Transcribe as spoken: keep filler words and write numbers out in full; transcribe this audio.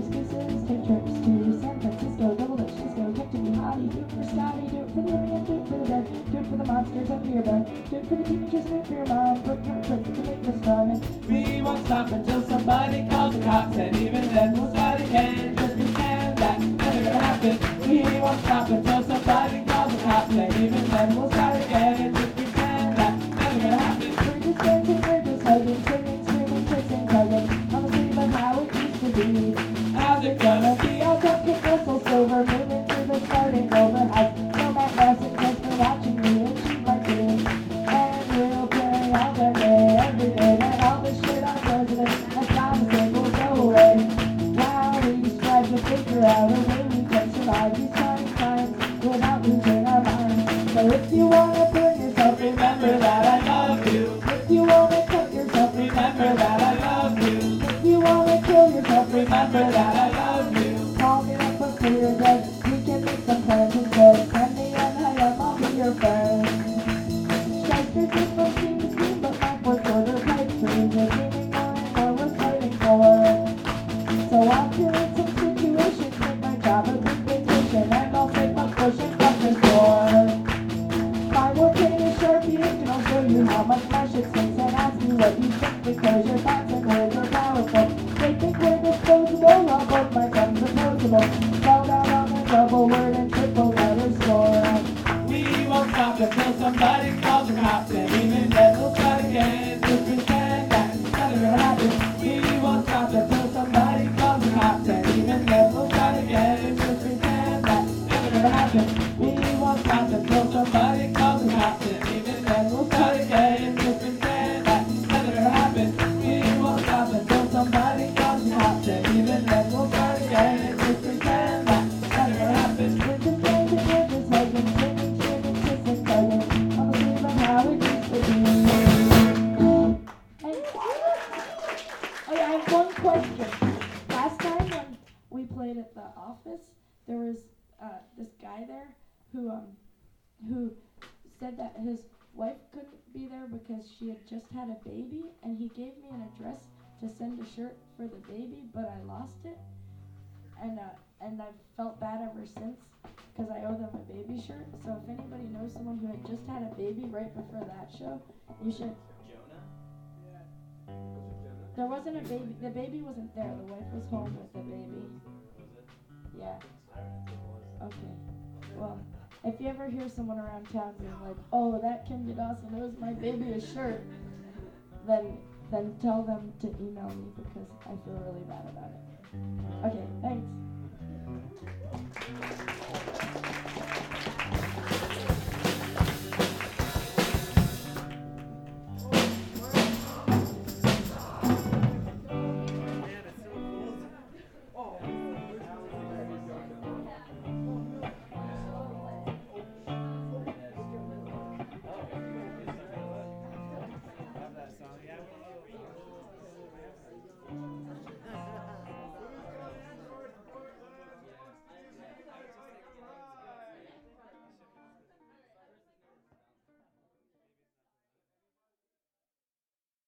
excuses. Take trips to San Francisco, double dutch disco, kept to Hottie. Do it for Scotty, do it for the living and do it for the dead. Do it for the monsters under your bed. Do it for the teachers, do it for your mom. Put your tricks to make this fun. We won't stop until somebody calls the cops, and even then we'll start again. Just pretend that's never gonna happen. We won't stop until somebody calls the cops, and even then we'll start again. Just pretend that's never gonna happen. We're just dancing, we're just hugging, singing, screaming, kissing, tugging on the sleeve of how it used to be. How's it gonna be? I'll talk to Crystal Silver, moving through the starting over. Has no Matt Larson just for watching me, and she's my team. And we'll play all the day, every day, and all the shit on president. I promise it will go away. While we strive to figure out a way we can survive these trying times without losing our minds. So if you wanna burn yourself, remember that I love you. If you wanna cut yourself, remember that I love you. If you wanna kill yourself, remember that I love you. Call me up before you're dead. We can make some plans instead. Send me an I M, I'll be your friend. Strikers just don't seem to scream, but my fourth order pipe dreams are dreaming more and more we're fighting for. So I'll deal with some situations, make my job a big vacation, and I'll take my push and cut this door. I will take a Sharpie and I'll show you how much my shit stinks and ask you what you think, because your thoughts and words are powerful. They think we're disposable, while both my guns are posable. Spelled out on a double word and triple letter score. We won't stop until somebody calls the cops, and even then we'll start again. Just pretend that's never gonna happen. We won't stop until somebody calls the cops, and even then we'll start again. Just pretend that's never gonna happen. We won't stop until somebody calls the cops, and even then we'll start again. Just pretend that's never gonna happen. We won't stop until somebody calls the cops, and even then we'll start again. Just pretend that's never gonna happen. We're just dancing, we're just hugging, singing, screaming, kissing, tugging on the sleeve of how it used to be. And oh yeah, I have one question. Last time when we played at the office, there was uh, this guy there who um who said that his wife couldn't be there because she had just had a baby, and he gave me an address to send a shirt for the baby, but I lost it, and uh, and I've felt bad ever since because I owe them a baby shirt. So if anybody knows someone who had just had a baby right before that show, you should. Jonah? Yeah. There wasn't a baby. The baby wasn't there. The wife was home with the baby. Was it? Yeah. I don't know what it was. Okay. Well, if you ever hear someone around town being like, "Oh, that Kim Dawson owes my baby a shirt," then then tell them to email me because I feel really bad about it. Okay, thanks.